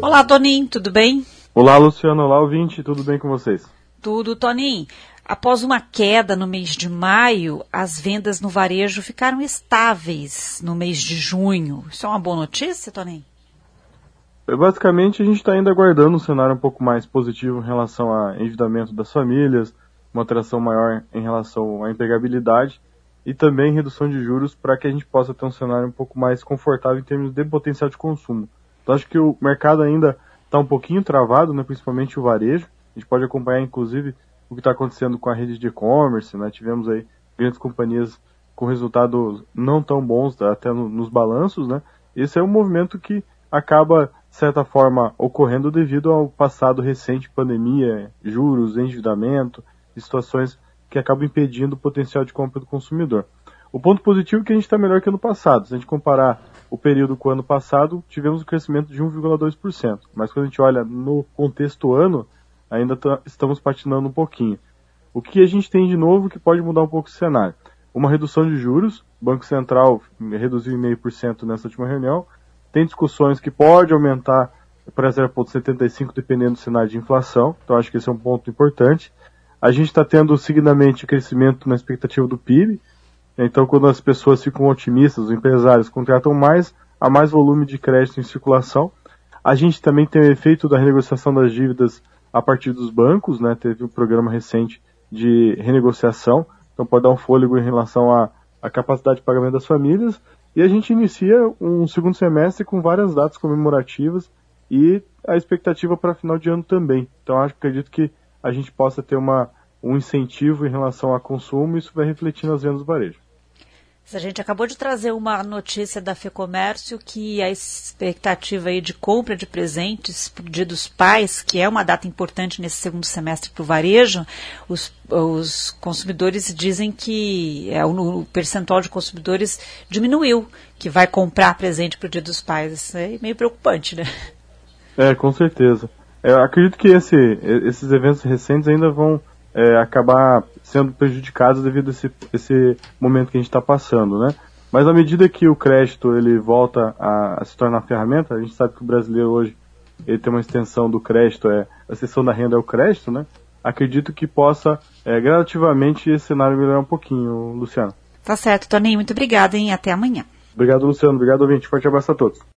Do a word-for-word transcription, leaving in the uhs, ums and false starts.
Olá, Toninho, tudo bem? Olá, Luciano, olá, ouvinte, tudo bem com vocês? Tudo, Toninho. Após uma queda no mês de maio, as vendas no varejo ficaram estáveis no mês de junho. Isso é uma boa notícia, Toninho? Basicamente, a gente está ainda aguardando um cenário um pouco mais positivo em relação ao endividamento das famílias, uma atração maior em relação à empregabilidade e também redução de juros para que a gente possa ter um cenário um pouco mais confortável em termos de potencial de consumo. Então, acho que o mercado ainda está um pouquinho travado, né, principalmente o varejo. A gente pode acompanhar, inclusive, o que está acontecendo com a rede de e-commerce, né? Tivemos aí grandes companhias com resultados não tão bons, até no, nos balanços, né? Esse é um movimento que acaba, de certa forma, ocorrendo devido ao passado recente, pandemia, juros, endividamento, e situações que acabam impedindo o potencial de compra do consumidor. O ponto positivo é que a gente está melhor que ano passado. Se a gente comparar o período com o ano passado, tivemos um crescimento de um vírgula dois por cento. Mas quando a gente olha no contexto ano, ainda tá, estamos patinando um pouquinho. O que a gente tem de novo que pode mudar um pouco o cenário? Uma redução de juros, o Banco Central reduziu zero vírgula cinco por cento nessa última reunião, tem discussões que pode aumentar para zero vírgula setenta e cinco por cento dependendo do cenário de inflação, então acho que esse é um ponto importante. A gente está tendo seguidamente crescimento na expectativa do P I B, então quando as pessoas ficam otimistas, os empresários contratam mais, há mais volume de crédito em circulação. A gente também tem o efeito da renegociação das dívidas a partir dos bancos, né? Teve um programa recente de renegociação, então pode dar um fôlego em relação à, à capacidade de pagamento das famílias, e a gente inicia um segundo semestre com várias datas comemorativas e a expectativa para final de ano também. Então acho, acredito que a gente possa ter uma, um incentivo em relação ao consumo e isso vai refletir nas vendas do varejo. A gente acabou de trazer uma notícia da FEComércio que a expectativa aí de compra de presentes para o Dia dos Pais, que é uma data importante nesse segundo semestre para o varejo, os, os consumidores dizem que é, o, o percentual de consumidores diminuiu, que vai comprar presente para o Dia dos Pais. Isso é meio preocupante, né? É, com certeza. Eu acredito que esse, esses eventos recentes ainda vão é, acabar sendo prejudicados devido a esse, esse momento que a gente está passando, né? Mas à medida que o crédito ele volta a, a se tornar ferramenta, a gente sabe que o brasileiro hoje ele tem uma extensão do crédito, é, a extensão da renda é o crédito, né? Acredito que possa é, gradativamente esse cenário melhorar um pouquinho, Luciano. Tá certo, Toninho, muito obrigada, hein? Até amanhã. Obrigado, Luciano. Obrigado, ouvinte. Forte abraço a todos.